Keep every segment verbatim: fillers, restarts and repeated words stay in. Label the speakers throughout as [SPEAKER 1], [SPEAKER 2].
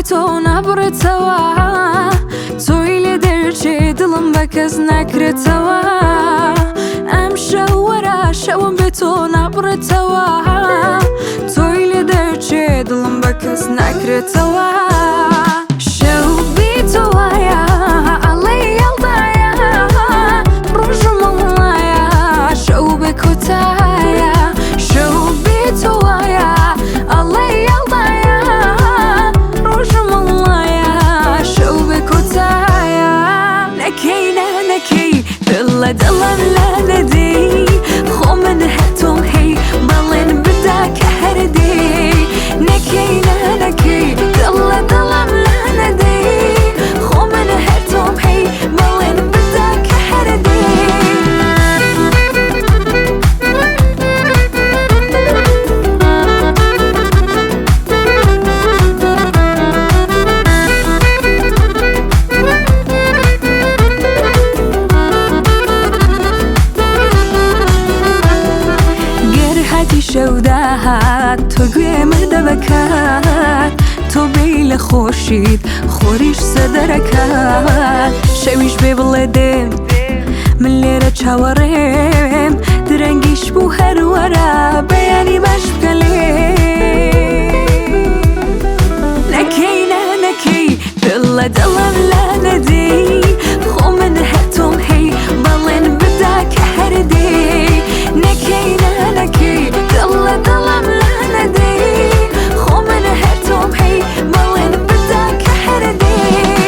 [SPEAKER 1] تو نبرتەوە تۆی لێ دەرچێ دڵم بە کەس نەکرێتەوە ئەم شەوەرە شەوم بێ تۆ نبرتەوە تۆی لێ دەرچێ دڵم بە کەس نەکرێتەوە شەو بی تۆوایە ئەڵێ هێڵدایە ڕۆژم وڵایە شەو بێ کۆتایە شەو بی تۆوایە ئەڵێ هێڵدایە ڕۆژم وڵایە شەو بێ کۆتایە نەکەی نا نەکەی دڵ لە دڵم لا نەدەی خۆ من هەتۆم هەی بەڵێن بدا کە هەردەی نەکەی نا نەکەی دڵ لە دڵم لا نەدەی خۆ من هەتۆم هەی بەڵێن بدا کە هەردەی شەوداهات تۆ گوێمە دەبکات تۆ بێی لە خۆشیت خۆریش سەدەرەکات شەویش بێ بڵێ دێم من لێرە چاوەڕێم درەنگیش بوو هەروەرە بەیانی باش بکەلێ نەکەی نا نەکەی دڵ لە دڵم لا نەدەی خۆ من هەتۆم هەی بەڵێن بدا کە هەردەی نەکەی نا نەکەی دڵ لە دڵم لا نەدەی خۆ من هەتۆم هەی بەڵێن بدا کە هەردەی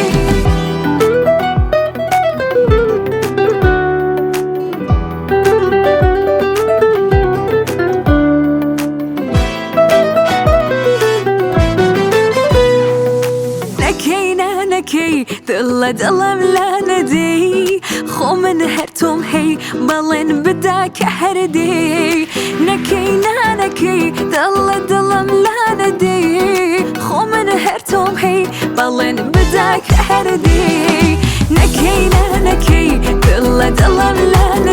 [SPEAKER 1] نەکەی نا نەکەی دڵ لە دڵم لا نەدەی خۆ من هەتۆم هەی بەڵێن بدا کە هەردەی نەکەی نا نەکەی دڵ لە دڵم لا نەدەی خۆ من هەتۆم هەی بەڵێن بدا کە هەردەی نەکەی نا نەکەی دڵ لە دڵم لا